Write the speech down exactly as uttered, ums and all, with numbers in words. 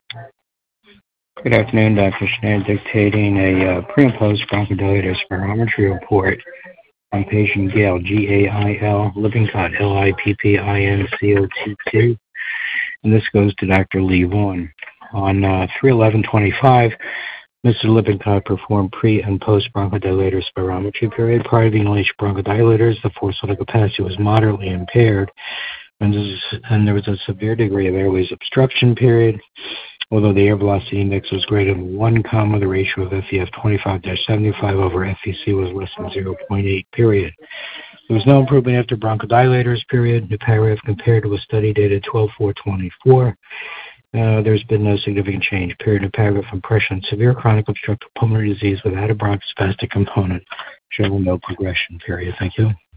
Good afternoon, Doctor Schneider, dictating a uh, pre and post bronchodilator spirometry report on patient Gail, G A I L, Lippincott, L I P P I N C O T T, and this goes to Doctor Lee Vaughan. On uh, three eleven twenty-five, Mister Lippincott performed pre and post bronchodilator spirometry period. Prior to the inhalation bronchodilators, the forced vital capacity was moderately impaired, and, this, and there was a severe degree of airways obstruction period. Although the air velocity index was greater than one comma, the ratio of F E F twenty-five seventy-five over F E C was less than zero point eight, period. There was no improvement after bronchodilators, period. New paragraph compared to a study dated twelve four twenty-four. Uh, there's been no significant change, period. New paragraph impression. Severe chronic obstructive pulmonary disease without a bronchospastic component, showing no progression, period. Thank you.